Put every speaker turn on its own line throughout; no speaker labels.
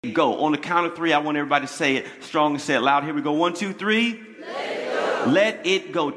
go. On the count of three, I want everybody to say it strong and say it loud. Here we go. 1, 2, 3. Let it go.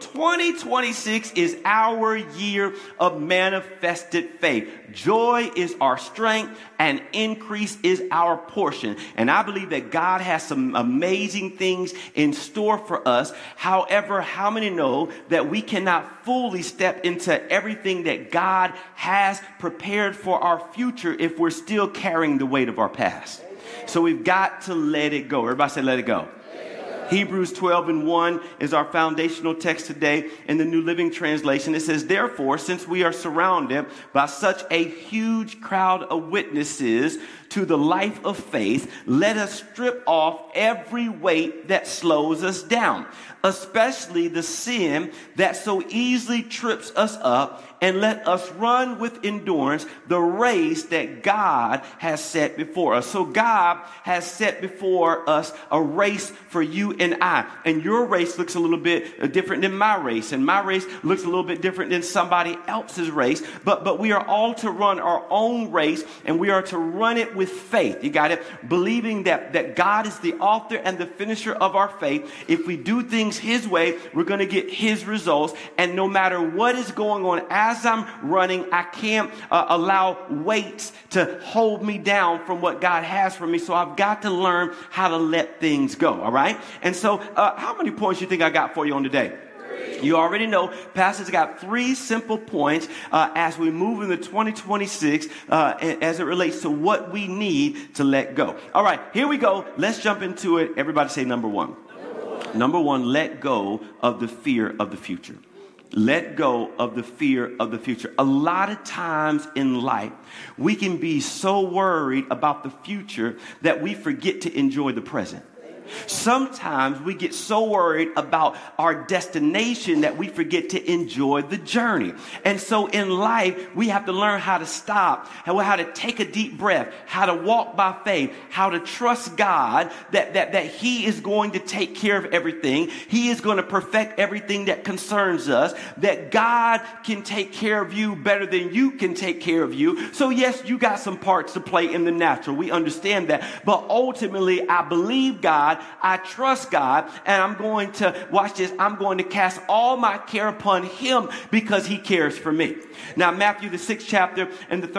2026 is our year of manifested faith. Joy is our strength and increase is our portion. And I believe that God has some amazing things in store for us. However, how many know that we cannot fully step into everything that God has prepared for our future if we're still carrying the weight of our past? So we've got to let it go. Everybody say, let it go. Hebrews 12:1 is our foundational text today in the New Living Translation. It says, therefore, since we are surrounded by such a huge crowd of witnesses to the life of faith, let us strip off every weight that slows us down, especially the sin that so easily trips us up, and let us run with endurance the race that God has set before us. So God has set before us a race for you and I. And your race looks a little bit different than my race. And my race looks a little bit different than somebody else's race. But we are all to run our own race, and we are to run it with faith. You got it? Believing that God is the author and the finisher of our faith. If we do things His way, we're going to get His results. And no matter what is going on, as I'm running, I can't allow weights to hold me down from what God has for me. So I've got to learn how to let things go. All right. And so how many points you think I got for you on today? You already know Pastor's got 3 simple points as we move into 2026 as it relates to what we need to let go. All right, here we go. Let's jump into it. Everybody say number 1. Number 1, let go of the fear of the future. Let go of the fear of the future. A lot of times in life, we can be so worried about the future that we forget to enjoy the present. Sometimes we get so worried about our destination that we forget to enjoy the journey. And so in life, we have to learn how to stop, how to take a deep breath, how to walk by faith, how to trust God that He is going to take care of everything. He is going to perfect everything that concerns us, that God can take care of you better than you can take care of you. So yes, you got some parts to play in the natural. We understand that. But ultimately, I believe God. I trust God, and I'm going to, watch this, I'm going to cast all my care upon Him because He cares for me. Now, Matthew, the 6th chapter and the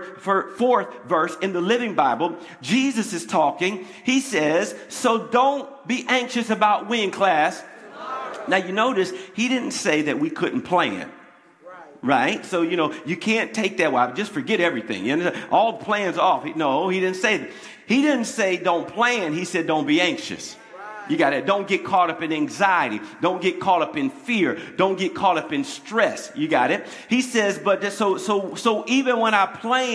34th verse in the Living Bible, Jesus is talking. He says, so don't be anxious about when, class. Now, you notice He didn't say that we couldn't plan. Right? So, you can't take that. Well, just forget everything. You know, all plans off. No, He didn't say that. He didn't say don't plan. He said don't be anxious. You got it. Don't get caught up in anxiety. Don't get caught up in fear. Don't get caught up in stress. You got it. He says, but so even when I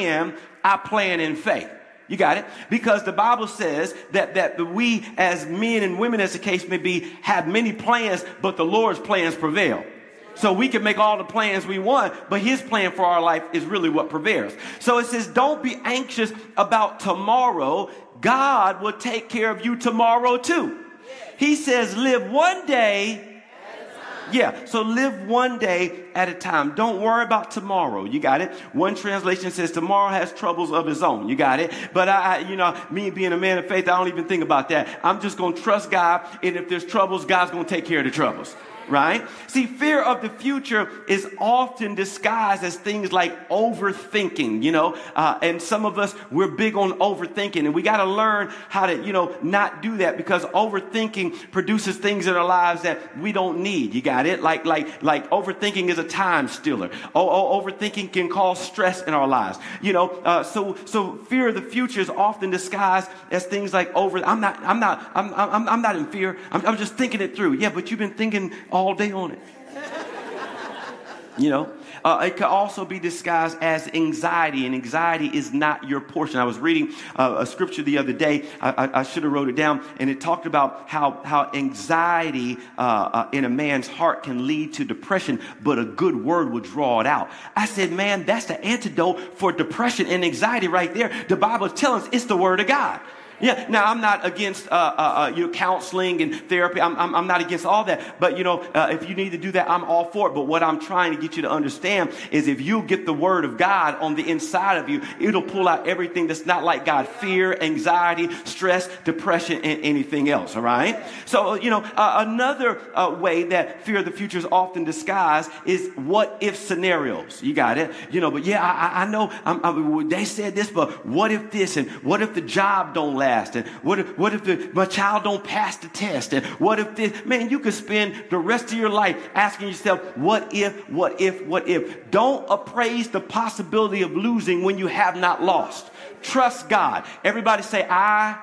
plan in faith. You got it? Because the Bible says that we as men and women, as the case may be, have many plans, but the Lord's plans prevail. So we can make all the plans we want, but His plan for our life is really what prevails. So it says, don't be anxious about tomorrow. God will take care of you tomorrow too. He says, live one day. Yeah, so live one day at a time. Don't worry about tomorrow. You got it? One translation says tomorrow has troubles of its own. You got it? But me being a man of faith, I don't even think about that. I'm just going to trust God. And if there's troubles, God's going to take care of the troubles. Right? See, fear of the future is often disguised as things like overthinking, and some of us, we're big on overthinking, and we got to learn how to, not do that, because overthinking produces things in our lives that we don't need. You got it? Like overthinking is a time stealer. Overthinking can cause stress in our lives. So fear of the future is often disguised as things like I'm not in fear. I'm just thinking it through. Yeah, but you've been thinking all day on it. It could also be disguised as anxiety, and anxiety is not your portion. I was reading a scripture the other day. I should have wrote it down, and it talked about how anxiety in a man's heart can lead to depression, but a good word will draw it out. I said, man, that's the antidote for depression and anxiety right there. The Bible tells us it's the word of God. Yeah. Now, I'm not against counseling and therapy. I'm not against all that. But, if you need to do that, I'm all for it. But what I'm trying to get you to understand is if you get the word of God on the inside of you, it'll pull out everything that's not like God. Fear, anxiety, stress, depression, and anything else. All right. So, another way that fear of the future is often disguised is what if scenarios. You got it. But yeah, I know they said this, but what if this, and what if the job don't last, and what if my child don't pass the test, and what if this? Man, you could spend the rest of your life asking yourself, what if? Don't appraise the possibility of losing when you have not lost. Trust God. Everybody say, I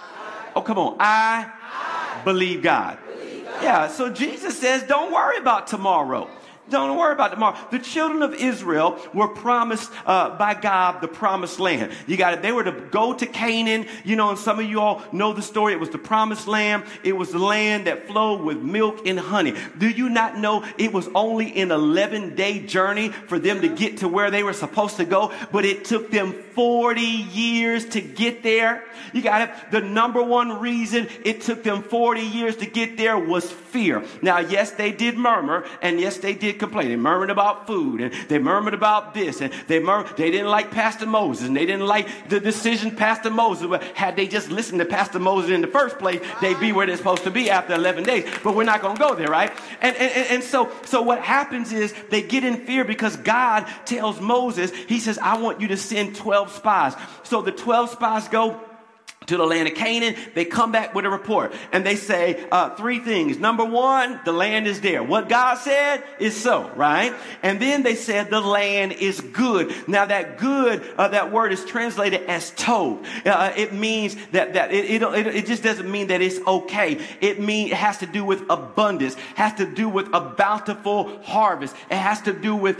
believe God. Yeah, so Jesus says, don't worry about tomorrow. Don't worry about tomorrow. The children of Israel were promised by God the promised land. You got it. They were to go to Canaan. And some of you all know the story. It was the promised land. It was the land that flowed with milk and honey. Do you not know it was only an 11-day journey for them to get to where they were supposed to go? But it took them 40 years to get there. You got it. The number one reason it took them 40 years to get there was fear. Now, yes, they did murmur, and yes, they did complain. They murmured about food, and they murmured about this, and they didn't like Pastor Moses, and they didn't like the decision Pastor Moses. But had they just listened to Pastor Moses in the first place, they'd be where they're supposed to be after 11 days. But we're not going to go there, right? And so what happens is they get in fear because God tells Moses, he says, I want you to send 12 spies. So the 12 spies go to the land of Canaan. They come back with a report, and they say three things. Number one, the land is there. What God said is so, right? And then they said the land is good. Now that good, that word is translated as tov. It means that it just doesn't mean that it's okay. It has to do with abundance, has to do with a bountiful harvest. It has to do with,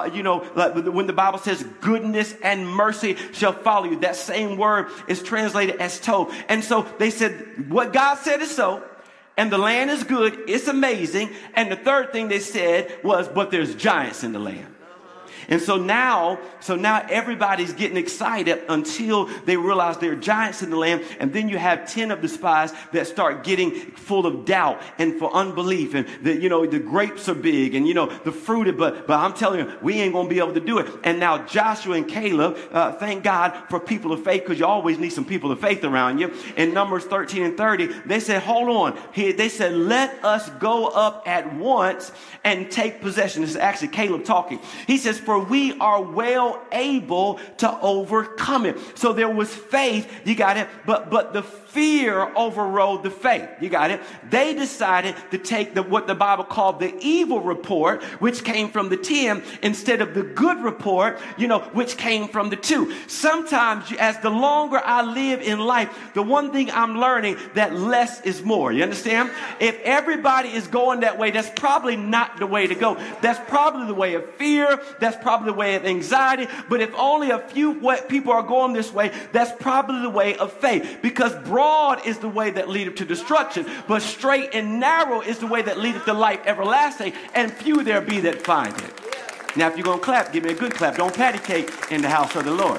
when the Bible says goodness and mercy shall follow you. That same word is translated as tov. And so they said, what God said is so, and the land is good, it's amazing. And the third thing they said was, but there's giants in the land. And so now everybody's getting excited until they realize there are giants in the land. And then you have 10 of the spies that start getting full of doubt and for unbelief. And the grapes are big, and the fruit, but I'm telling you, we ain't going to be able to do it. And now Joshua and Caleb, thank God for people of faith, because you always need some people of faith around you. In Numbers 13 and 30, they said, hold on. They said, let us go up at once and take possession. This is actually Caleb talking. He says, for we are well able to overcome it. So there was faith, you got it, but the fear overrode the faith. You got it? They decided to take what the Bible called the evil report, which came from the 10, instead of the good report, which came from the 2. Sometimes, as the longer I live in life, the one thing I'm learning that less is more. You understand? If everybody is going that way, that's probably not the way to go. That's probably the way of fear. That's probably the way of anxiety. But if only a few people are going this way, that's probably the way of faith. Because broad is the way that leadeth to destruction, but straight and narrow is the way that leadeth to life everlasting, and few there be that find it. Now, if you're going to clap, give me a good clap. Don't patty cake in the house of the Lord.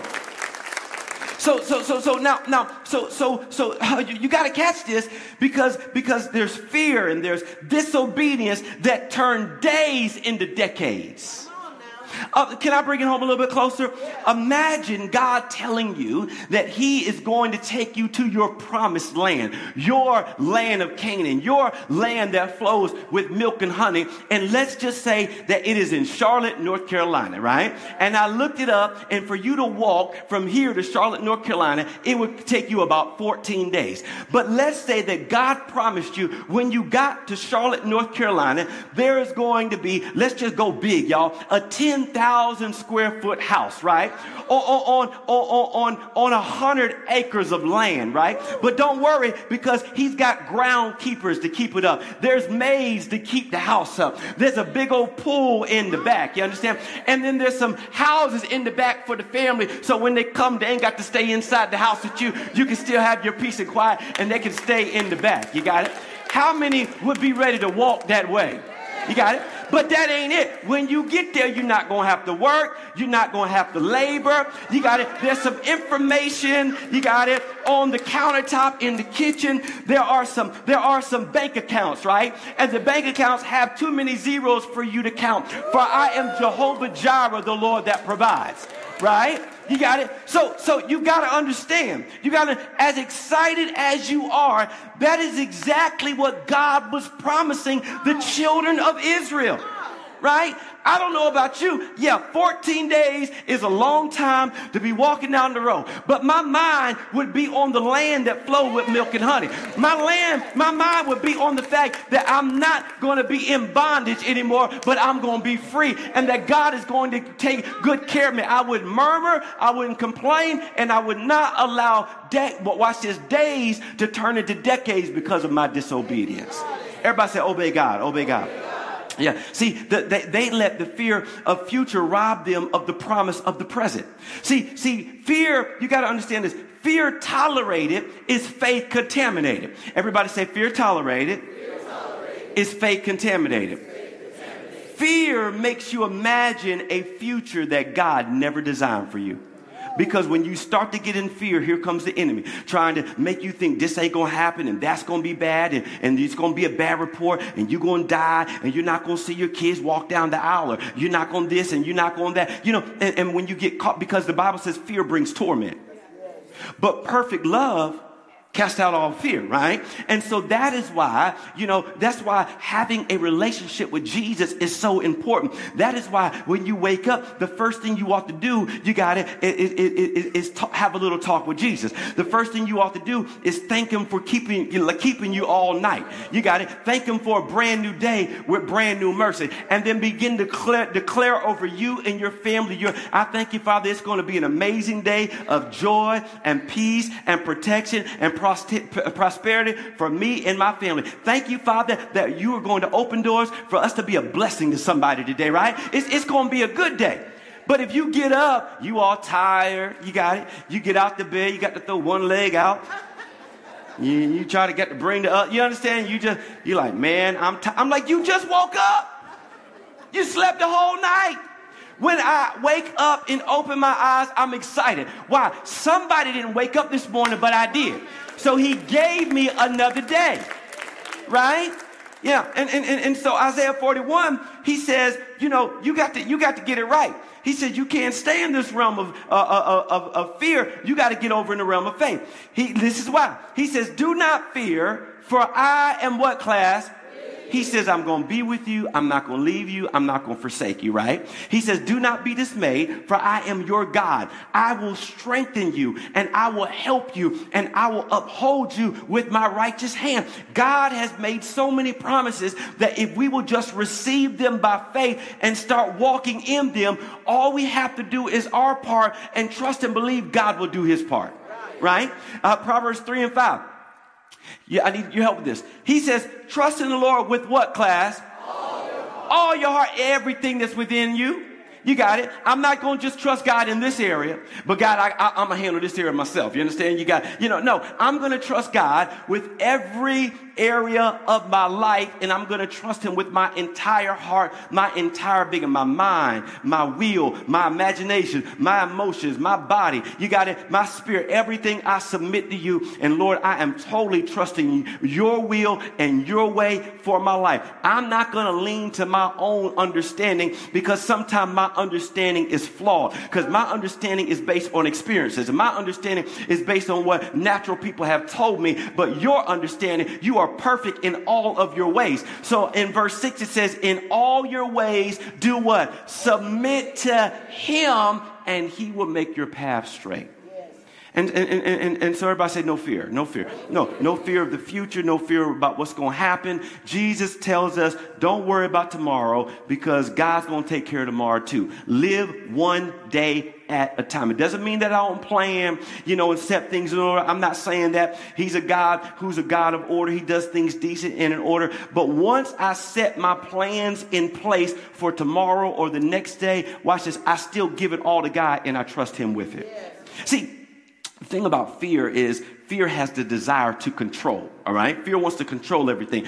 So you got to catch this, because there's fear and there's disobedience that turn days into decades. Can I bring it home a little bit closer? Imagine God telling you that he is going to take you to your promised land, your land of Canaan, your land that flows with milk and honey. And let's just say that it is in Charlotte, North Carolina, right? And I looked it up, and for you to walk from here to Charlotte, North Carolina, it would take you about 14 days. But let's say that God promised you when you got to Charlotte, North Carolina, there is going to be, let's just go big, y'all, a 10,000 square foot house, right? On 100 acres of land, right? But don't worry, because he's got groundkeepers to keep it up. There's maids to keep the house up. There's a big old pool in the back, you understand? And then there's some houses in the back for the family, so when they come, they ain't got to stay inside the house with you. You can still have your peace and quiet, and they can stay in the back. You got it? How many would be ready to walk that way? You got it? But that ain't it. When you get there, you're not going to have to work. You're not going to have to labor. You got it. There's some information. You got it on the countertop in the kitchen. There are some bank accounts, right? And the bank accounts have too many zeros for you to count. For I am Jehovah Jireh, the Lord that provides, right? You got it? So you got to understand. You got to, as excited as you are, that is exactly what God was promising the children of Israel, right? I don't know about you. Yeah, 14 days is a long time to be walking down the road. But my mind would be on the land that flowed with milk and honey. My mind would be on the fact that I'm not going to be in bondage anymore, but I'm going to be free. And that God is going to take good care of me. I wouldn't murmur, I wouldn't complain, and I would not allow, days to turn into decades because of my disobedience. Everybody say, obey God, obey God. Yeah. See, they let the fear of future rob them of the promise of the present. See, fear, you got to understand this. Fear tolerated is faith contaminated. Everybody say fear tolerated is faith contaminated. Fear makes you imagine a future that God never designed for you. Because when you start to get in fear, here comes the enemy trying to make you think this ain't going to happen and that's going to be bad and it's going to be a bad report and you're going to die and you're not going to see your kids walk down the aisle or you're not going to this and you're not going that. You know, and when you get caught, because the Bible says fear brings torment. But perfect love cast out all fear, right? And so that is why, that's why having a relationship with Jesus is so important. That is why when you wake up, the first thing you ought to do, you got it, is have a little talk with Jesus. The first thing you ought to do is thank him for keeping you all night. You got it. Thank him for a brand new day with brand new mercy. And then begin to declare over you and your family. I thank you, Father, it's going to be an amazing day of joy and peace and protection and prosperity for me and my family. Thank you, Father, that you are going to open doors for us to be a blessing to somebody today, right? It's going to be a good day. But if you get up, you all tired, you got it. You get out the bed, you got to throw one leg out. You try to get to bring the other. You understand? You're like, man, I'm like, you just woke up. You slept the whole night. When I wake up and open my eyes, I'm excited. Why? Somebody didn't wake up this morning, but I did. So he gave me another day, right? Yeah, and so Isaiah 41, he says, you got to get it right. He said you can't stay in this realm of fear. You got to get over in the realm of faith. This is why. He says, do not fear, for I am what, class? He says, I'm going to be with you. I'm not going to leave you. I'm not going to forsake you, right? He says, do not be dismayed, for I am your God. I will strengthen you and I will help you and I will uphold you with my righteous hand. God has made so many promises that if we will just receive them by faith and start walking in them, all we have to do is our part and trust and believe God will do his part, right? Proverbs 3 and 5. Yeah, I need your help with this. He says, trust in the Lord with what, class? All your heart, everything that's within you. You got it. I'm not going to just trust God in this area, but God, I'm going to handle this area myself. You understand? No, I'm going to trust God with every area of my life, and I'm going to trust him with my entire heart, my entire being, my mind, my will, my imagination, my emotions, my body. You got it? My spirit, everything I submit to you. And Lord, I am totally trusting you, your will and your way for my life. I'm not going to lean to my own understanding, because sometimes my understanding is flawed, because my understanding is based on experiences and my understanding is based on what natural people have told me. But your understanding, you are perfect in all of your ways. So in verse 6 it says, in all your ways do what? Submit to him and he will make your path straight. And so everybody say no fear, no fear. No fear of the future, no fear about what's going to happen. Jesus tells us don't worry about tomorrow, because God's going to take care of tomorrow too. Live one day at a time. It doesn't mean that I don't plan, and set things in order. I'm not saying that. He's a God who's a God of order. He does things decent and in order. But once I set my plans in place for tomorrow or the next day, watch this, I still give it all to God and I trust him with it. See, the thing about fear is fear has the desire to control. All right. Fear wants to control everything.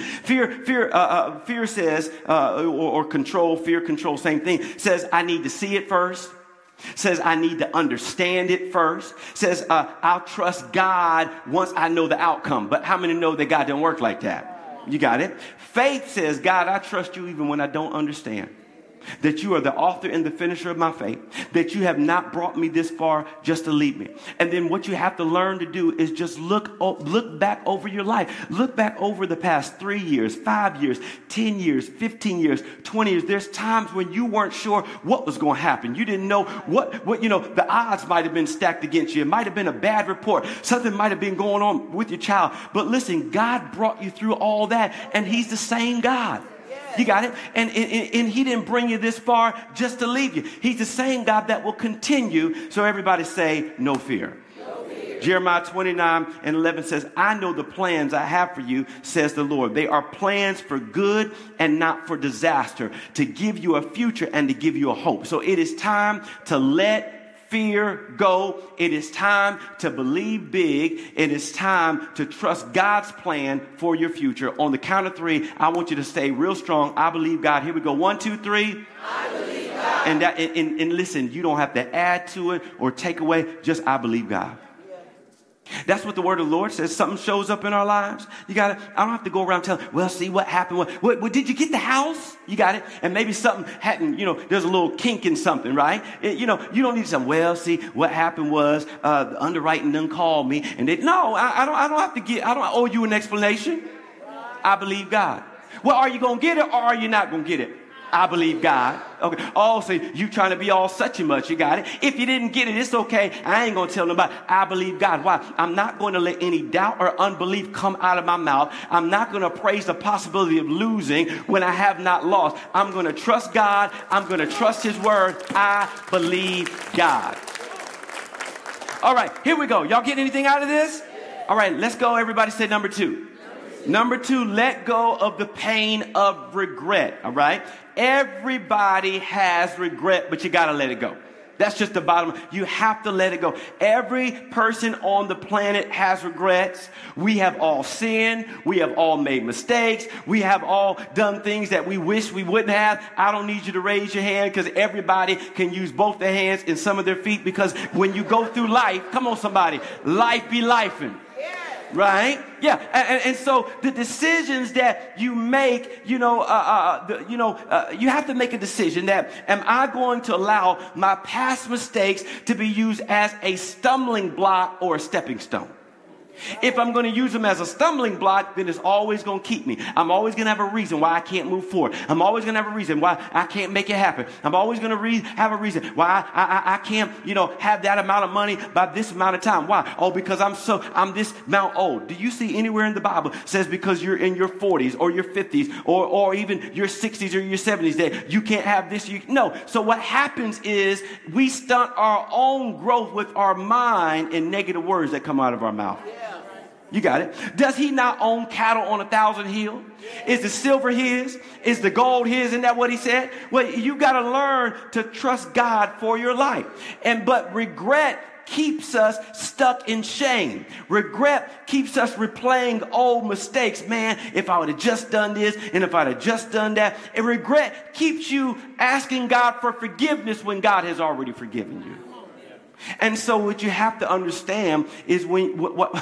Fear says, or control, fear, control, same thing, says, I need to see it first. Says, I need to understand it first. Says, I'll trust God once I know the outcome. But how many know that God don't work like that? You got it. Faith says, God, I trust you even when I don't understand. That you are the author and the finisher of my faith, that you have not brought me this far just to leave me. And then what you have to learn to do is just look back over your life. Look back over the past 3 years, 5 years, 10 years, 15 years, 20 years. There's times when you weren't sure what was going to happen. You didn't know what, the odds might have been stacked against you. It might have been a bad report. Something might have been going on with your child. But listen, God brought you through all that, and he's the same God. You got it? And he didn't bring you this far just to leave you. He's the same God that will continue. So everybody say, no fear. No fear. Jeremiah 29:11 says, I know the plans I have for you, says the Lord. They are plans for good and not for disaster, to give you a future and to give you a hope. So it is time to let fear go. It is time to believe big. It is time to trust God's plan for your future. On the count of 3, I want you to stay real strong. I believe God. Here we go. 1, 2, 3. I believe God. And listen, you don't have to add to it or take away. Just I believe God. That's what the word of the Lord says. Something shows up in our lives. You got it. I don't have to go around telling, well, see what happened. What did you get the house? You got it. And maybe something hadn't, there's a little kink in something, right? You don't need some, well, see what happened was, the underwriting done called me and I don't owe you an explanation. I believe God. Well, are you going to get it or are you not going to get it? I believe God. Okay. Oh, so you trying to be all such and much. You got it. If you didn't get it, it's okay. I ain't going to tell nobody. I believe God. Why? I'm not going to let any doubt or unbelief come out of my mouth. I'm not going to praise the possibility of losing when I have not lost. I'm going to trust God. I'm going to trust his word. I believe God. All right. Here we go. Y'all get anything out of this? All right. Let's go. Everybody say number 2. Number 2, let go of the pain of regret. All right. Everybody has regret, but you got to let it go. That's just the bottom. You have to let it go. Every person on the planet has regrets. We have all sinned. We have all made mistakes. We have all done things that we wish we wouldn't have. I don't need you to raise your hand because everybody can use both their hands and some of their feet, because when you go through life, come on somebody, life be lifing. Right? Yeah. And so the decisions that you make, you have to make a decision that, am I going to allow my past mistakes to be used as a stumbling block or a stepping stone? If I'm going to use them as a stumbling block, then it's always going to keep me. I'm always going to have a reason why I can't move forward. I'm always going to have a reason why I can't make it happen. I'm always going to have a reason why I can't, have that amount of money by this amount of time. Why? Oh, because I'm this amount old. Do you see anywhere in the Bible says because you're in your 40s or your 50s or even your 60s or your 70s that you can't have this? No. So what happens is we stunt our own growth with our mind and negative words that come out of our mouth. You got it. Does he not own cattle on 1,000 hills? Is the silver his? Is the gold his? Isn't that what he said? Well, you got to learn to trust God for your life. But regret keeps us stuck in shame. Regret keeps us replaying old mistakes. Man, if I would have just done this and if I'd have just done that. And regret keeps you asking God for forgiveness when God has already forgiven you. And so what you have to understand is when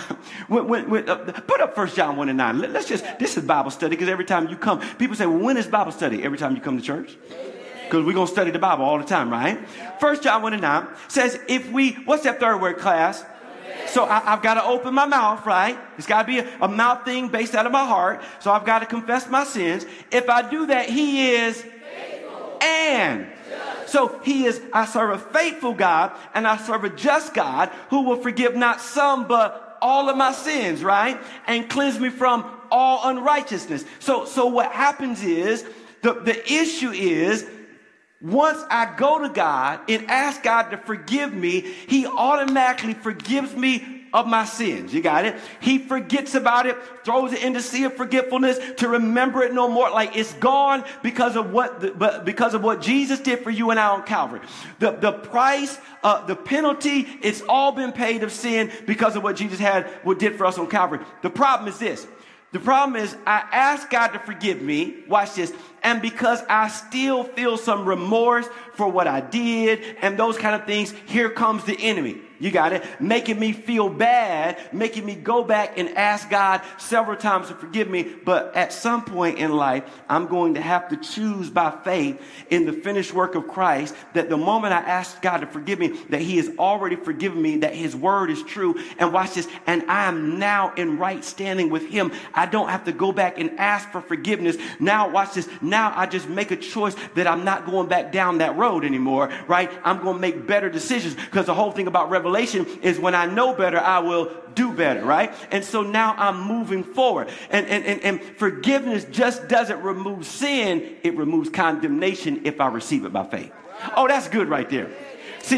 put up 1 John 1:9. This is Bible study, because every time you come, people say, well, when is Bible study? Every time you come to church. Because we're going to study the Bible all the time, right? 1 John 1:9 says, what's that third word, class? So I've got to open my mouth, right? It's got to be a mouth thing based out of my heart. So I've got to confess my sins. If I do that, he is faithful and so I serve a faithful God, and I serve a just God who will forgive not some, but all of my sins, right? And cleanse me from all unrighteousness. So what happens is, the issue is, once I go to God and ask God to forgive me, he automatically forgives me of my sins. You got it? He forgets about it, throws it into sea of forgetfulness to remember it no more. Like it's gone because of what Jesus did for you and I on Calvary. The price, the penalty, it's all been paid of sin because of what Jesus did for us on Calvary. The problem is this. The problem is I ask God to forgive me. Watch this. And because I still feel some remorse for what I did and those kind of things, here comes the enemy. You got it? Making me feel bad, making me go back and ask God several times to forgive me. But at some point in life, I'm going to have to choose by faith in the finished work of Christ that the moment I ask God to forgive me, that he has already forgiven me, that his word is true. And watch this. And I am now in right standing with him. I don't have to go back and ask for forgiveness. Now, watch this. Now I just make a choice that I'm not going back down that road anymore, right? I'm going to make better decisions because the whole thing about Revelation is when I know better, I will do better, right? And so now I'm moving forward. And forgiveness just doesn't remove sin. It removes condemnation if I receive it by faith. Oh, that's good right there. See,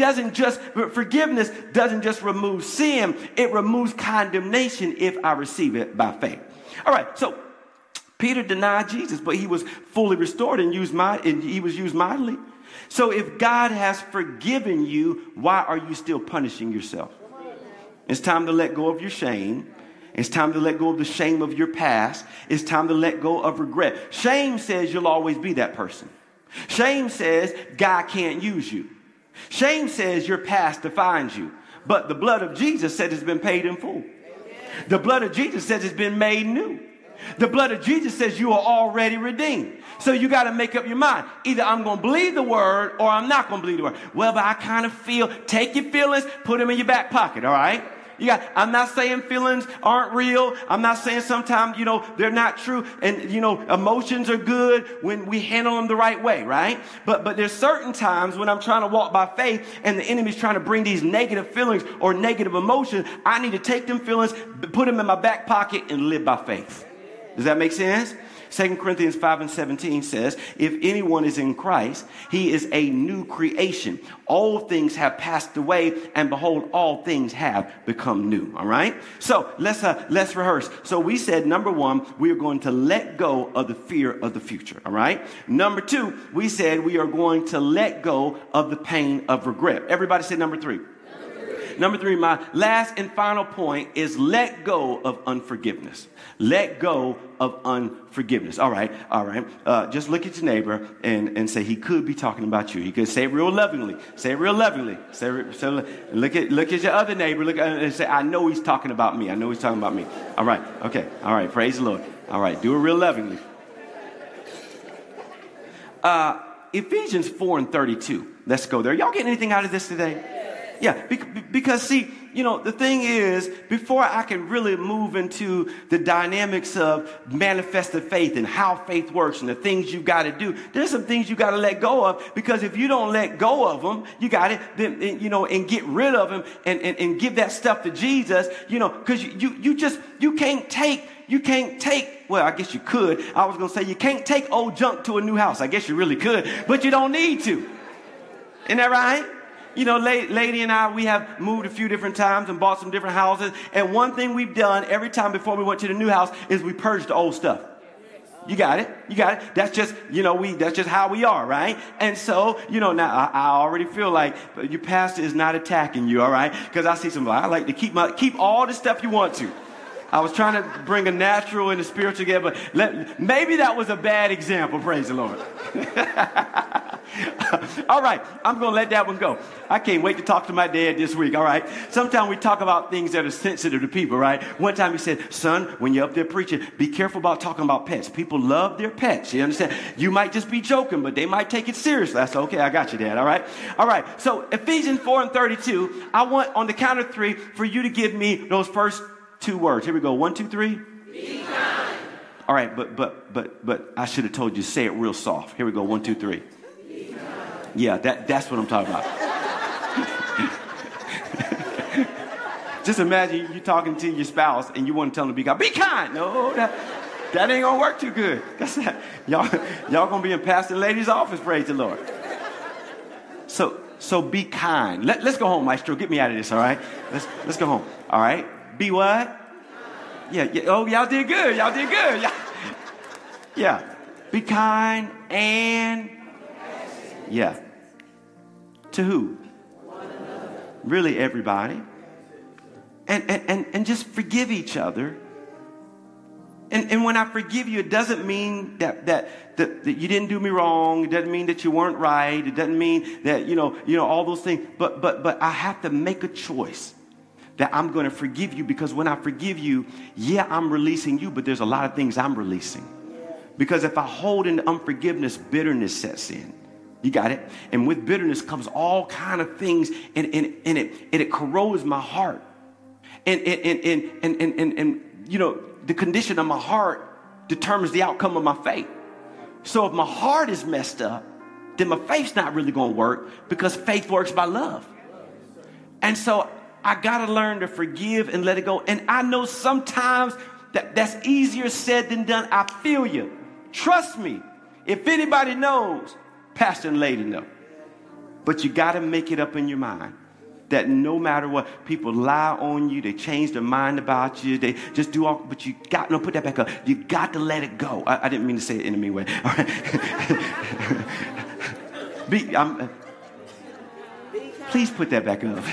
forgiveness doesn't just remove sin. It removes condemnation if I receive it by faith. All right, so Peter denied Jesus, but he was fully restored and he was used mightily. So if God has forgiven you, why are you still punishing yourself? It's time to let go of your shame. It's time to let go of the shame of your past. It's time to let go of regret. Shame says you'll always be that person. Shame says God can't use you. Shame says your past defines you. But the blood of Jesus said it's been paid in full. The blood of Jesus says it's been made new. The blood of Jesus says you are already redeemed. So you got to make up your mind. Either I'm going to believe the word or I'm not going to believe the word. Well, but I kind of feel, take your feelings, put them in your back pocket, all right? I'm not saying feelings aren't real. I'm not saying sometimes, they're not true. And, emotions are good when we handle them the right way, right? But there's certain times when I'm trying to walk by faith and the enemy's trying to bring these negative feelings or negative emotions. I need to take them feelings, put them in my back pocket and live by faith. Does that make sense? 2 Corinthians 5:17 says, if anyone is in Christ, he is a new creation. All things have passed away, and behold, all things have become new. All right? So let's rehearse. So we said, number one, we are going to let go of the fear of the future. All right? Number two, we said we are going to let go of the pain of regret. Everybody say number three. Number three, my last and final point is let go of unforgiveness. Let go of unforgiveness. All right. Just look at your neighbor and say he could be talking about you. He could say it real lovingly. Say it real lovingly. Look at your other neighbor. Look and say, I know he's talking about me. I know he's talking about me. All right. Okay. All right. Praise the Lord. All right. Do it real lovingly. Ephesians 4:32. Let's go there. Y'all getting anything out of this today? Yeah, because see, the thing is, before I can really move into the dynamics of manifested faith and how faith works and the things you've got to do, there's some things you got to let go of, because if you don't let go of them, you got it, then, and get rid of them and give that stuff to Jesus, because you can't take, well, I guess you could. I was going to say you can't take old junk to a new house. I guess you really could, but you don't need to. Isn't that right? Lady and I, we have moved a few different times and bought some different houses. And one thing we've done every time before we went to the new house is we purged the old stuff. You got it. That's just, that's just how we are, right? And so, now I already feel like your pastor is not attacking you, all right? Because I see somebody, I like to keep all the stuff you want to. I was trying to bring a natural and a spiritual together, but maybe that was a bad example, praise the Lord. All right, I'm going to let that one go. I can't wait to talk to my dad this week, all right? Sometimes we talk about things that are sensitive to people, right? One time he said, son, when you're up there preaching, be careful about talking about pets. People love their pets, you understand? You might just be joking, but they might take it seriously. I said, okay, I got you, Dad, all right? All right, so Ephesians 4:32, I want on the count of three for you to give me those first two words. Here we go. 1, 2, 3. Be kind. All right, but I should have told you, say it real soft. Here we go. 1, 2, 3. Be kind. Yeah, that's what I'm talking about. Just imagine you talking to your spouse and you want to tell them to be kind. Be kind. No, that ain't gonna work too good. Y'all gonna be in Pastor Lady's office. Praise the Lord. So So be kind. Let's go home, Maestro. Get me out of this, all right? Let's go home. All right? Be what? Yeah. Oh, y'all did good. Yeah. Be kind and yeah. To who? Really, everybody. And just forgive each other. And when I forgive you, it doesn't mean that you didn't do me wrong. It doesn't mean that you weren't right. It doesn't mean that, you know, all those things. But I have to make a choice that I'm going to forgive you, because when I forgive you, yeah, I'm releasing you, but there's a lot of things I'm releasing. Because if I hold in unforgiveness, bitterness sets in. You got it? And with bitterness comes all kind of things, and it corrodes my heart. And you know, the condition of my heart determines the outcome of my faith. So if my heart is messed up, then my faith's not really going to work, because faith works by love. And so I got to learn to forgive and let it go. And I know sometimes that's easier said than done. I feel you. Trust me. If anybody knows, Pastor and Lady know. But you got to make it up in your mind that no matter what, people lie on you, they change their mind about you, they just do all, but you got, no, put that back up. You got to let it go. I didn't mean to say it in a mean way. All right. Please put that back up.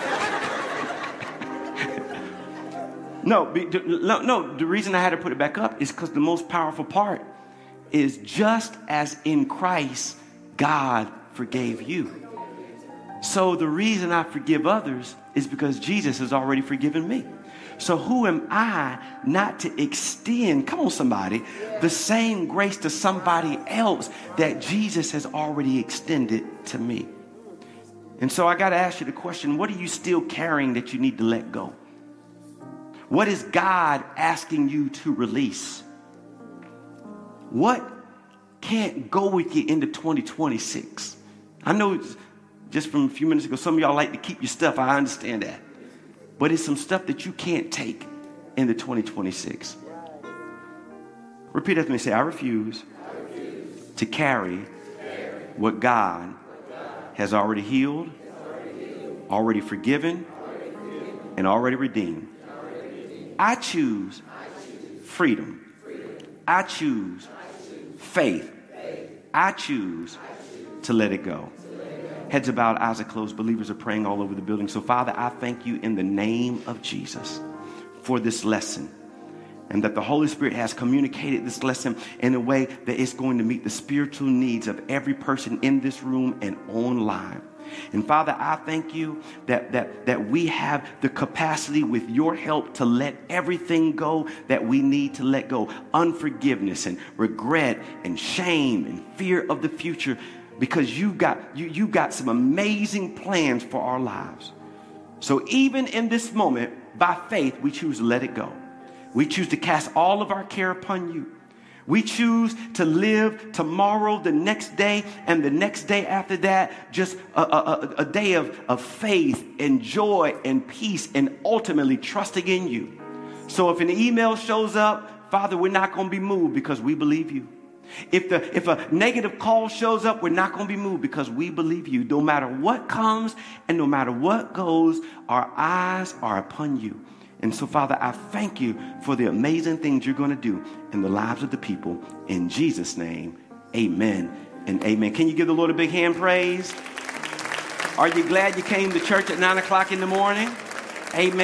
No, the reason I had to put it back up is because the most powerful part is, just as in Christ, God forgave you. So the reason I forgive others is because Jesus has already forgiven me. So who am I not to extend, come on somebody, the same grace to somebody else that Jesus has already extended to me? And so I got to ask you the question, what are you still carrying that you need to let go? What is God asking you to release? What can't go with you into 2026? I know just from a few minutes ago, some of y'all like to keep your stuff. I understand that. But it's some stuff that you can't take into 2026. Repeat after me. Say, I refuse to carry what God has already healed, already forgiven, and already redeemed. I choose freedom. I choose faith. I choose to let it go. Heads are bowed, eyes are closed. Believers are praying all over the building. So, Father, I thank you in the name of Jesus for this lesson, and that the Holy Spirit has communicated this lesson in a way that it's going to meet the spiritual needs of every person in this room and online. And Father, I thank you that we have the capacity with your help to let everything go that we need to let go. Unforgiveness and regret and shame and fear of the future, because you got some amazing plans for our lives. So even in this moment, by faith, we choose to let it go. We choose to cast all of our care upon you. We choose to live tomorrow, the next day, and the next day after that, just a day of faith and joy and peace, and ultimately trusting in you. So if an email shows up, Father, we're not going to be moved, because we believe you. If a negative call shows up, we're not going to be moved, because we believe you. No matter what comes and no matter what goes, our eyes are upon you. And so, Father, I thank you for the amazing things you're going to do in the lives of the people. In Jesus' name, amen and amen. Can you give the Lord a big hand praise? Are you glad you came to church at 9 o'clock in the morning? Amen.